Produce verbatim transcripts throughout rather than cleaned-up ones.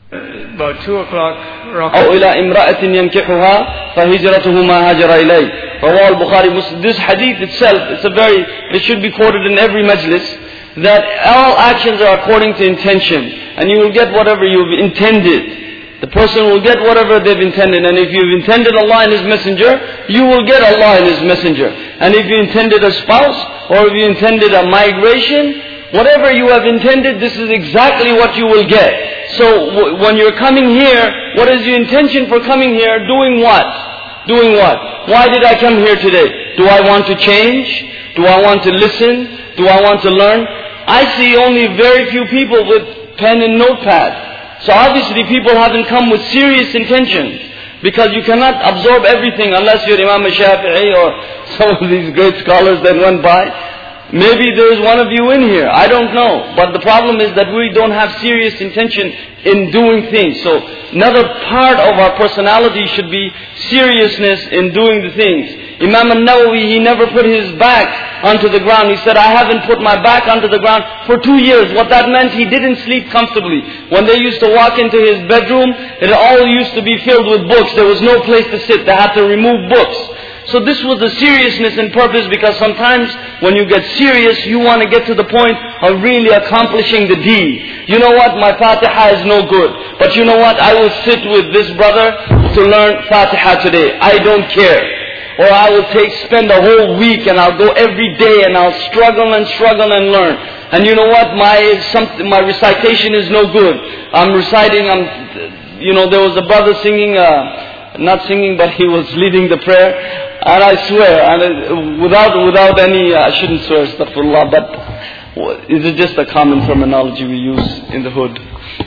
About two o'clock. أو إلى امرأة ينكحها فهجرته ما هاجر إليه. رواه البخاري Muslim. This hadith itself, it's a very, it should be quoted in every majlis, that all actions are according to intention, and you will get whatever you've intended. The person will get whatever they've intended, and if you've intended Allah and His Messenger, you will get Allah and His Messenger. And if you intended a spouse, or if you intended a migration, whatever you have intended, this is exactly what you will get. So w- when you're coming here, what is your intention for coming here? Doing what? Doing what? Why did I come here today? Do I want to change? Do I want to listen? Do I want to learn? I see only very few people with pen and notepad. So obviously people haven't come with serious intentions. Because you cannot absorb everything unless you're Imam Shafi'i or some of these great scholars that went by. Maybe there is one of you in here. I don't know. But the problem is that we don't have serious intention in doing things. So another part of our personality should be seriousness in doing the things. Imam al-Nawawi, he never put his back onto the ground. He said, I haven't put my back onto the ground for two years. What that meant, he didn't sleep comfortably. When they used to walk into his bedroom, it all used to be filled with books. There was no place to sit. They had to remove books. So this was the seriousness and purpose, because sometimes when you get serious, you want to get to the point of really accomplishing the deed. You know what? My Fatiha is no good. But you know what? I will sit with this brother to learn Fatiha today. I don't care. Or I will take, spend a whole week and I'll go every day and I'll struggle and struggle and learn. And you know what? My, some, my recitation is no good. I'm reciting, I'm, you know, there was a brother singing, uh, not singing, but he was leading the prayer. And I swear, and without without any, I shouldn't swear, astaghfirullah, but is it just a common terminology we use in the hood?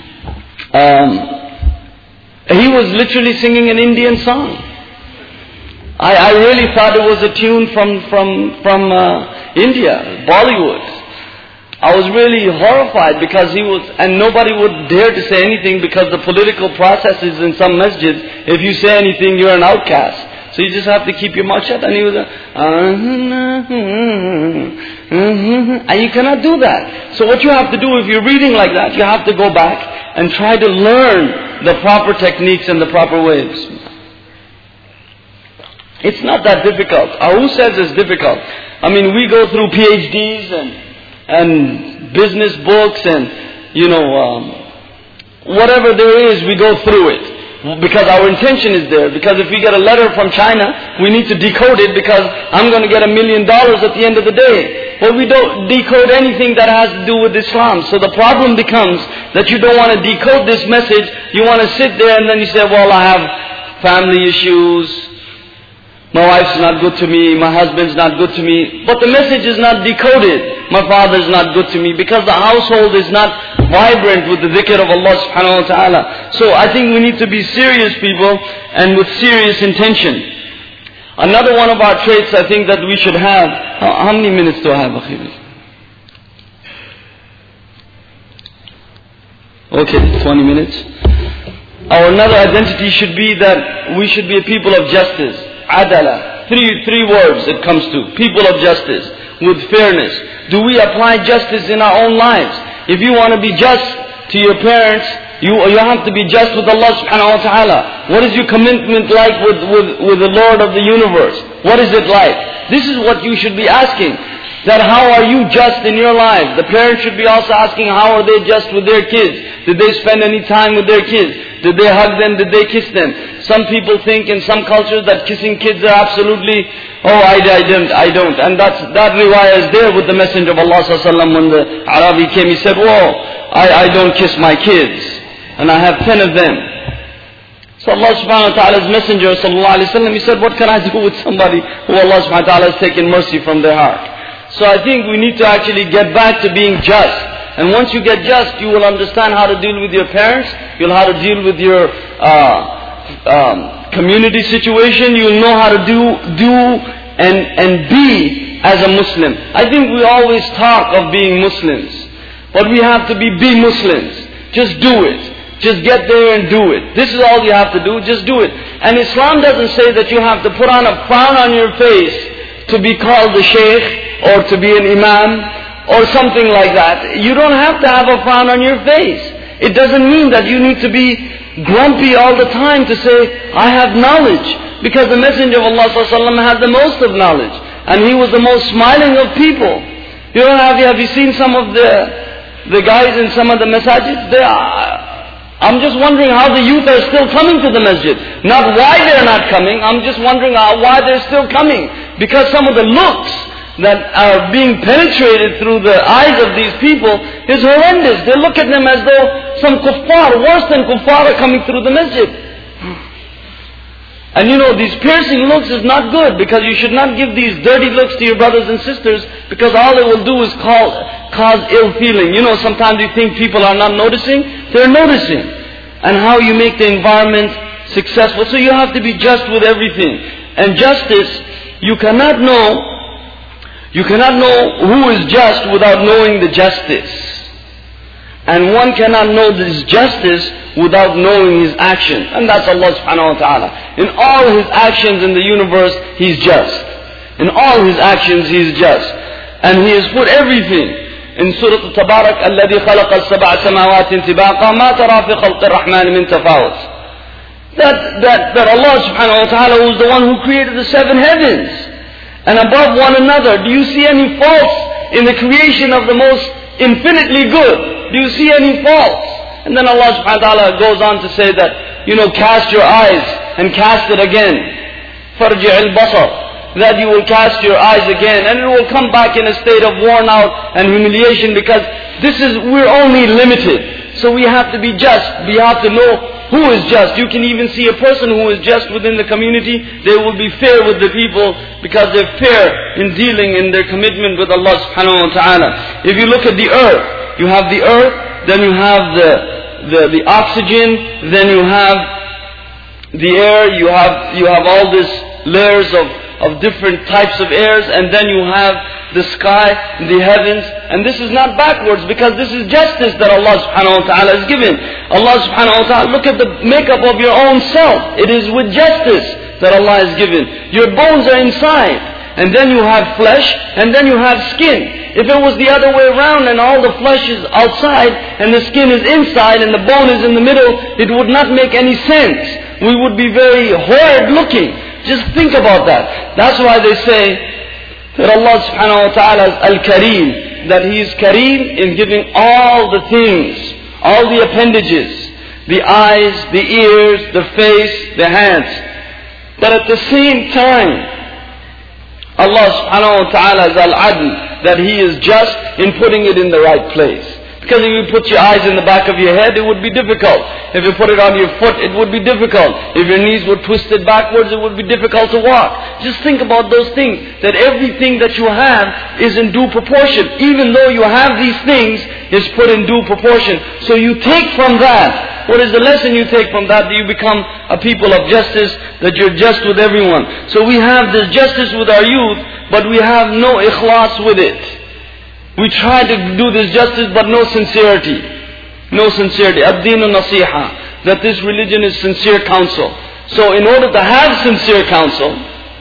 Um, he was literally singing an Indian song. I, I really thought it was a tune from from from uh, India, Bollywood. I was really horrified because he was, and nobody would dare to say anything because the political processes in some masjids, if you say anything, you're an outcast. So you just have to keep your mouth shut. And he was, uh, and you cannot do that. So what you have to do, if you're reading like that, you have to go back and try to learn the proper techniques and the proper ways. It's not that difficult. Uh, who says it's difficult? I mean, we go through P H Ds and and business books and, you know, um, whatever there is, we go through it. Because our intention is there. Because if we get a letter from China, we need to decode it because I'm going to get a million dollars at the end of the day. Well, we don't decode anything that has to do with Islam. So the problem becomes that you don't want to decode this message. You want to sit there and then you say, well, I have family issues. My wife's not good to me. My husband's not good to me. But the message is not decoded. My father's not good to me. Because the household is not vibrant with the dhikr of Allah subhanahu wa ta'ala. So I think we need to be serious people and with serious intention. Another one of our traits I think that we should have. How, how many minutes do I have, Akhiri? Okay, twenty minutes. Our another identity should be that we should be a people of justice. Adala. Three, three words it comes to. People of justice. With fairness. Do we apply justice in our own lives? If you want to be just to your parents, you, you have to be just with Allah subhanahu wa ta'ala. What is your commitment like with, with, with the Lord of the universe? What is it like? This is what you should be asking. That how are you just in your life? The parents should be also asking how are they just with their kids? Did they spend any time with their kids? Did they hug them? Did they kiss them? Some people think in some cultures that kissing kids are absolutely, oh I, I don't, I don't. And that's, that riwayah is there with the Messenger of Allah sallallahu alaihi wasallam. When the Arabi came, he said, whoa, I, I don't kiss my kids. And I have ten of them. So Allah subhanahu wa ta'ala's Messenger sallallahu alaihi wasallam, he said, what can I do with somebody who Allah subhanahu wa ta'ala has taken mercy from their heart? So I think we need to actually get back to being just. And once you get just, you will understand how to deal with your parents. You'll how to deal with your uh, um, community situation. You'll know how to do, do and, and be as a Muslim. I think we always talk of being Muslims. But we have to be, be Muslims. Just do it. Just get there and do it. This is all you have to do. Just do it. And Islam doesn't say that you have to put on a frown on your face to be called a sheikh or to be an imam or something like that. You don't have to have a frown on your face. It doesn't mean that you need to be grumpy all the time to say, I have knowledge. Because the Messenger of Allah sallallahu alaihi wasallam had the most of knowledge. And he was the most smiling of people. You know, have you, have you seen some of the the guys in some of the masajids? They are, I'm just wondering how the youth are still coming to the masjid. Not why they're not coming, I'm just wondering how, why they're still coming. Because some of the looks that are being penetrated through the eyes of these people is horrendous. They look at them as though some kuffar, worse than kuffar, are coming through the masjid. And you know, these piercing looks is not good, because you should not give these dirty looks to your brothers and sisters, because all it will do is cause, cause ill feeling. You know, sometimes you think people are not noticing. They're noticing. And how you make the environment successful. So you have to be just with everything. And justice, you cannot know, you cannot know who is just without knowing the justice. And one cannot know this justice without knowing His action. And that's Allah subhanahu wa ta'ala. In all His actions in the universe, He's just. In all His actions, He's just. And He has put everything. In Surah Tabarak, الَّذِي خَلَقَ السَّبْعَ سَمَاوَاتٍ طِبَاقًا مَا تَرَى فِي خَلْقِ الرَّحْمَنِ مِنْ تَفَاوُتٍ That, that, that Allah subhanahu wa ta'ala was the one who created the seven heavens. And above one another, do you see any faults in the creation of the most infinitely good? Do you see any faults? And then Allah subhanahu wa ta'ala goes on to say that, you know, cast your eyes and cast it again. فَرْجِعِ الْبَصَرِ That you will cast your eyes again, and it will come back in a state of worn out and humiliation, because this is, we're only limited. So we have to be just. We have to know who is just. You can even see a person who is just within the community. They will be fair with the people because they're fair in dealing in their commitment with Allah subhanahu wa ta'ala. If you look at the earth, you have the earth, then you have the, the, the oxygen, then you have the air, you have, you have all these layers of, of different types of airs, and then you have the sky, the heavens, and this is not backwards, because this is justice that Allah subhanahu wa ta'ala has given. Allah subhanahu wa ta'ala, look at the makeup of your own self. It is with justice that Allah has given. Your bones are inside, and then you have flesh, and then you have skin. If it was the other way around and all the flesh is outside and the skin is inside and the bone is in the middle, it would not make any sense. We would be very horrid looking. Just think about that. That's why they say that Allah subhanahu wa ta'ala is Al-Kareem, that He is Kareem in giving all the things, all the appendages, the eyes, the ears, the face, the hands. But at the same time, Allah subhanahu wa ta'ala is Al-Adl, that He is just in putting it in the right place. Because if you put your eyes in the back of your head, it would be difficult. If you put it on your foot, it would be difficult. If your knees were twisted backwards, it would be difficult to walk. Just think about those things, that everything that you have is in due proportion. Even though you have these things, is put in due proportion. So you take from that. What is the lesson you take from that? That you become a people of justice, that you're just with everyone. So we have this justice with our youth, but we have no ikhlas with it. We try to do this justice, but no sincerity. No sincerity. Ad-Deen al-Nasiha. That this religion is sincere counsel. So in order to have sincere counsel,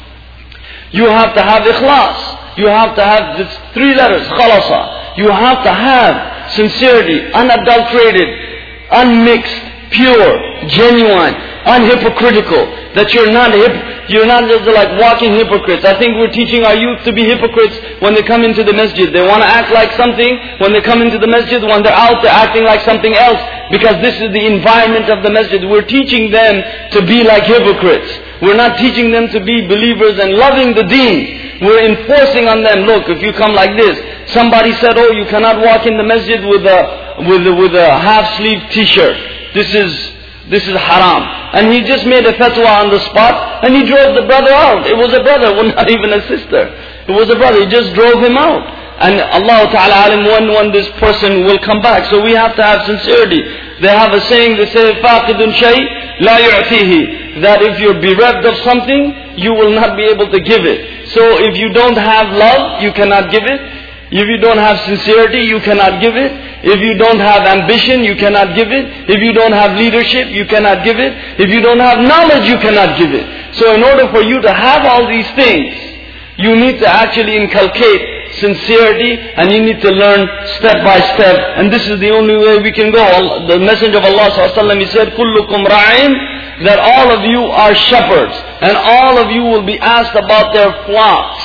you have to have ikhlas. You have to have these three letters, khalasa. You have to have sincerity, unadulterated, unmixed, pure, genuine, unhypocritical. That you're not hip, you're not just like walking hypocrites. I think we're teaching our youth to be hypocrites when they come into the masjid. They want to act like something when they come into the masjid. When they're out, they're acting like something else, because this is the environment of the masjid. We're teaching them to be like hypocrites. We're not teaching them to be believers and loving the deen. We're enforcing on them, look, if you come like this. Somebody said, oh, you cannot walk in the masjid with a, with a, with a half-sleeve t-shirt. This is This is haram. And he just made a fatwa on the spot, and he drove the brother out. It was a brother, not even a sister. It was a brother, he just drove him out. And Allah Ta'ala alim, when, when this person will come back. So we have to have sincerity. They have a saying, they say, فَاقِدٌ شَيْءٍ لَا يُعْتِيهِ, that if you're bereft of something, you will not be able to give it. So if you don't have love, you cannot give it. If you don't have sincerity, you cannot give it. If you don't have ambition, you cannot give it. If you don't have leadership, you cannot give it. If you don't have knowledge, you cannot give it. So in order for you to have all these things, you need to actually inculcate sincerity, and you need to learn step by step. And this is the only way we can go. The Messenger of Allah sallallahu alaihi wasallam, he said, "Kullukum ra'in," that all of you are shepherds, and all of you will be asked about their flocks.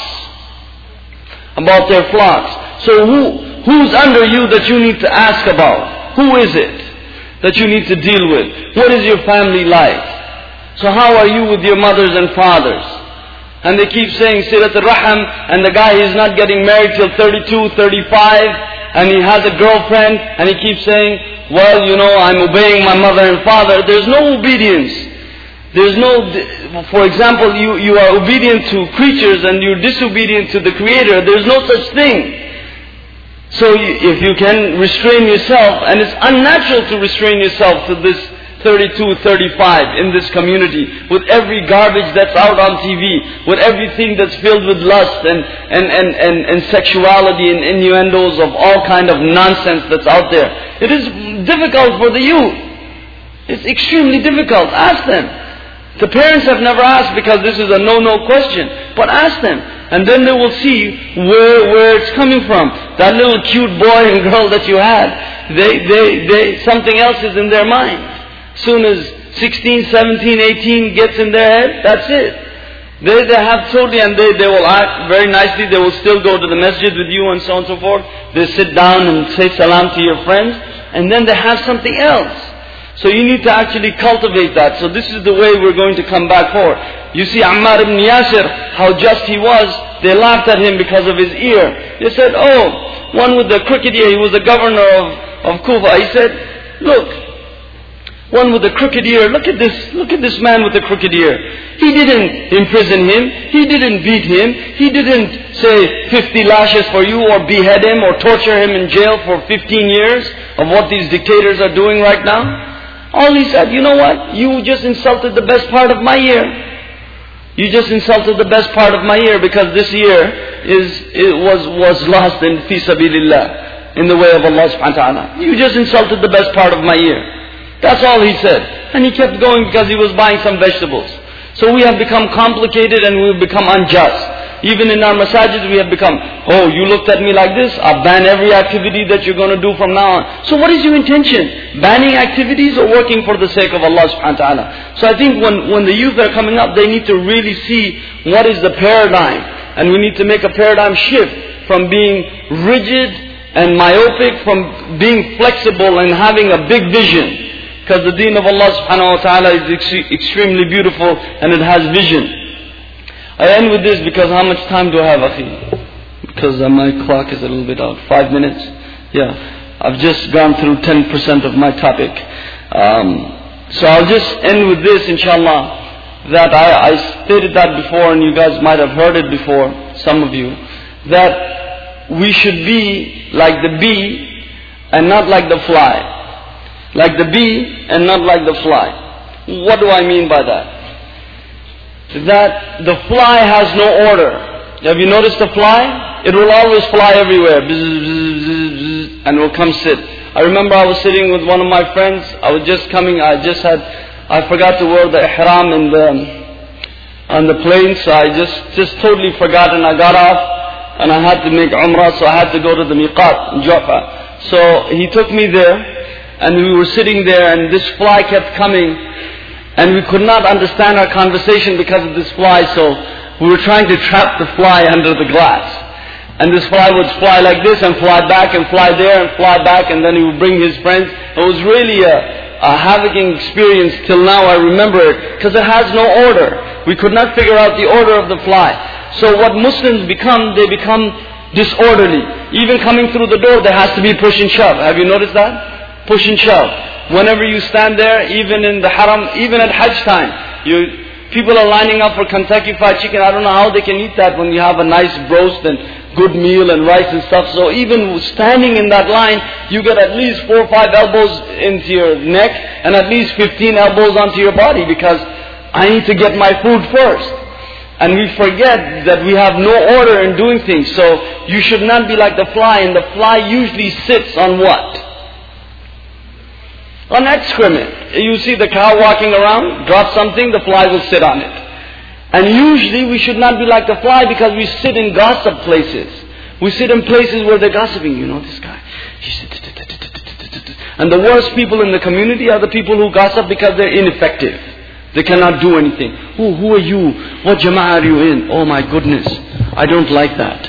About their flocks. So who who's under you that you need to ask about? Who is it that you need to deal with? What is your family like? So how are you with your mothers and fathers? And they keep saying Silat al-Raham, and the guy is not getting married till thirty-two, thirty-five, and he has a girlfriend, and he keeps saying, well, you know, I'm obeying my mother and father. There's no obedience. There's no, for example, you, you are obedient to creatures and you're disobedient to the Creator. There's no such thing. So you, if you can restrain yourself, and it's unnatural to restrain yourself to this thirty-two, thirty-five in this community, with every garbage that's out on T V, with everything that's filled with lust and, and, and, and, and sexuality and innuendos of all kind of nonsense that's out there. It is difficult for the youth. It's extremely difficult. Ask them. The parents have never asked because this is a no-no question. But ask them. And then they will see where, where it's coming from. That little cute boy and girl that you had, they, they, they, something else is in their mind. Soon as sixteen, seventeen, eighteen gets in their head, that's it. They, they have totally, and they, they will act very nicely. They will still go to the masjid with you and so on and so forth. They sit down and say salam to your friends. And then they have something else. So you need to actually cultivate that. So this is the way we're going to come back for. You see Ammar ibn Yasir, how just he was. They laughed at him because of his ear. They said, oh, one with the crooked ear. He was the governor of, of Kufa. He said, look, one with the crooked ear. Look at this, look at this man with the crooked ear. He didn't imprison him. He didn't beat him. He didn't say fifty lashes for you, or behead him, or torture him in jail for fifteen years of what these dictators are doing right now. All he said, you know what? You just insulted the best part of my year. You just insulted the best part of my year, because this year is it was was lost in fi sabilillah, in the way of Allah subhanahu wa ta'ala. You just insulted the best part of my year. That's all he said. And he kept going because he was buying some vegetables. So we have become complicated and we've become unjust. Even in our masajid we have become, oh, you looked at me like this, I'll ban every activity that you're going to do from now on. So what is your intention? Banning activities or working for the sake of Allah subhanahu wa ta'ala? So I think when, when the youth are coming up, they need to really see what is the paradigm. And we need to make a paradigm shift from being rigid and myopic, from being flexible and having a big vision. Because the deen of Allah subhanahu wa ta'ala is ex- extremely beautiful and it has vision. I end with this because how much time do I have, Akhi? Because uh, my clock is a little bit out. Five minutes? Yeah. I've just gone through ten percent of my topic. Um, so I'll just end with this, inshallah, that I, I stated that before and you guys might have heard it before, some of you, that we should be like the bee and not like the fly. Like the bee and not like the fly. What do I mean by that? That the fly has no order. Have you noticed the fly? It will always fly everywhere. Bzz, bzz, bzz, bzz, and will come sit. I remember I was sitting with one of my friends. I was just coming, I just had, I forgot to wear the ihram in the, on the plane. So I just, just totally forgot, and I got off and I had to make umrah. So I had to go to the miqat in Ju'fa. So he took me there. And we were sitting there and this fly kept coming and we could not understand our conversation because of this fly. So we were trying to trap the fly under the glass. And this fly would fly like this and fly back and fly there and fly back, and then he would bring his friends. It was really a, a havocking experience. Till now I remember it, because it has no order. We could not figure out the order of the fly. So what Muslims become, they become disorderly. Even coming through the door there has to be push and shove. Have you noticed that? Push and shove. Whenever you stand there, even in the haram, even at Hajj time, you, people are lining up for Kentucky Fried Chicken. I don't know how they can eat that when you have a nice roast and good meal and rice and stuff. So even standing in that line, you get at least four or five elbows into your neck and at least fifteen elbows onto your body, because I need to get my food first. And we forget that we have no order in doing things. So you should not be like the fly. And the fly usually sits on what? On excrement. You see the cow walking around, drop something, the fly will sit on it. And usually we should not be like the fly, because we sit in gossip places. We sit in places where they're gossiping. You know, this guy. And the worst people in the community are the people who gossip because they're ineffective. They cannot do anything. Who, who are you? What jama'ah are you in? Oh my goodness. I don't like that.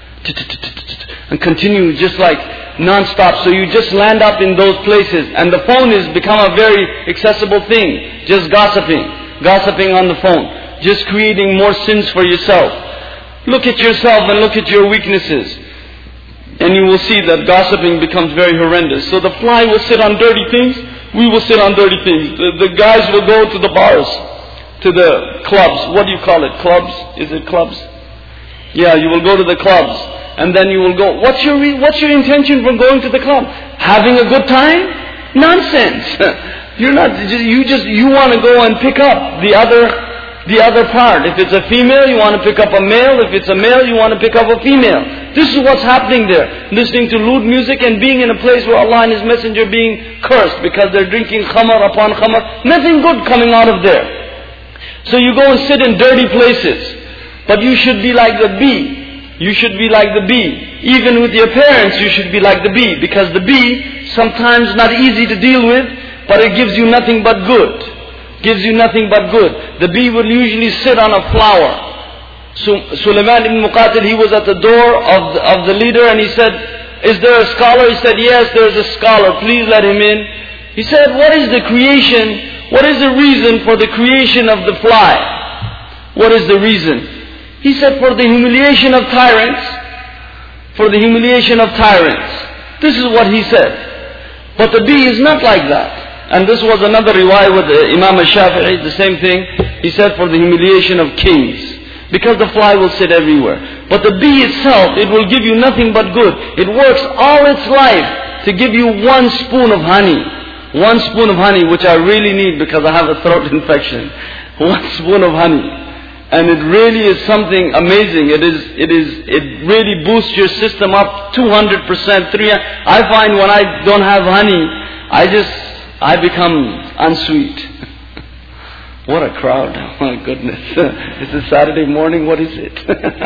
And continue just like non-stop. So you just land up in those places. And the phone has become a very accessible thing. Just gossiping. Gossiping on the phone. Just creating more sins for yourself. Look at yourself and look at your weaknesses. And you will see that gossiping becomes very horrendous. So the fly will sit on dirty things. We will sit on dirty things. The, the guys will go to the bars. To the clubs. What do you call it? Clubs? Is it clubs? Yeah, you will go to the clubs. And then you will go. What's your re- what's your intention from going to the club? Having a good time? Nonsense. You're not. You just you want to go and pick up the other the other part. If it's a female, you want to pick up a male. If it's a male, you want to pick up a female. This is what's happening there. Listening to lewd music and being in a place where Allah and His Messenger are being cursed because they're drinking khamar upon khamar. Nothing good coming out of there. So you go and sit in dirty places. But you should be like the bee. You should be like the bee. Even with your parents, you should be like the bee. Because the bee, sometimes not easy to deal with, but it gives you nothing but good. Gives you nothing but good. The bee will usually sit on a flower. So Sulaiman ibn Muqatil, he was at the door of the, of the leader and he said, is there a scholar? He said, yes, there is a scholar. Please let him in. He said, what is the creation? What is the reason for the creation of the fly? What is the reason? He said, for the humiliation of tyrants. For the humiliation of tyrants. This is what he said. But the bee is not like that. And this was another riwayah with Imam al-Shafi'i, the same thing. He said, for the humiliation of kings. Because the fly will sit everywhere. But the bee itself, it will give you nothing but good. It works all its life to give you one spoon of honey. One spoon of honey, which I really need because I have a throat infection. One spoon of honey. And it really is something amazing. It is, it is, it really boosts your system up two hundred percent, three hundred percent. I find when I don't have honey, I just, I become unsweet. What a crowd. Oh my goodness. It's a Saturday morning, what is it?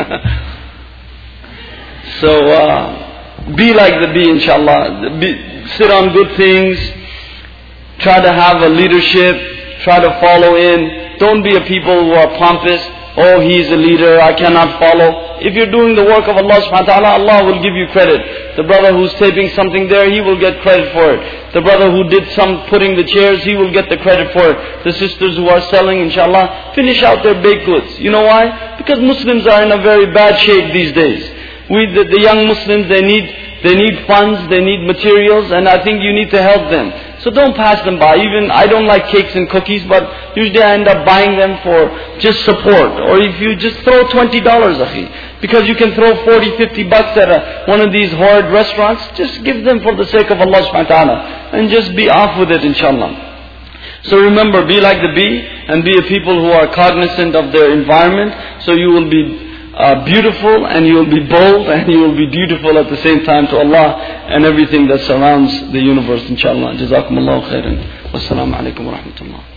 So, uh, be like the bee, inshallah. Be, sit on good things. Try to have a leadership. Try to follow in. Don't be a people who are pompous. Oh, he's a leader, I cannot follow. If you're doing the work of Allah subhanahu wa ta'ala, Allah will give you credit. The brother who's taping something there, he will get credit for it. The brother who did some putting the chairs, he will get the credit for it. The sisters who are selling, inshallah, finish out their baked goods. You know why? Because Muslims are in a very bad shape these days. We, the, the young Muslims, they need, they need funds, they need materials, and I think you need to help them. So don't pass them by. Even I don't like cakes and cookies, but usually I end up buying them for just support. Or if you just throw twenty dollars, akhi, because you can throw forty, fifty bucks at a, one of these horrid restaurants, just give them for the sake of Allah subhanahu wa ta'ala. And just be off with it, inshallah. So remember, be like the bee and be a people who are cognizant of their environment. So you will be Uh, beautiful and you will be bold and you will be dutiful at the same time to Allah and everything that surrounds the universe, inshallah. Jazakumullahu khairan. Wassalamu alaikum wa rahmatullah.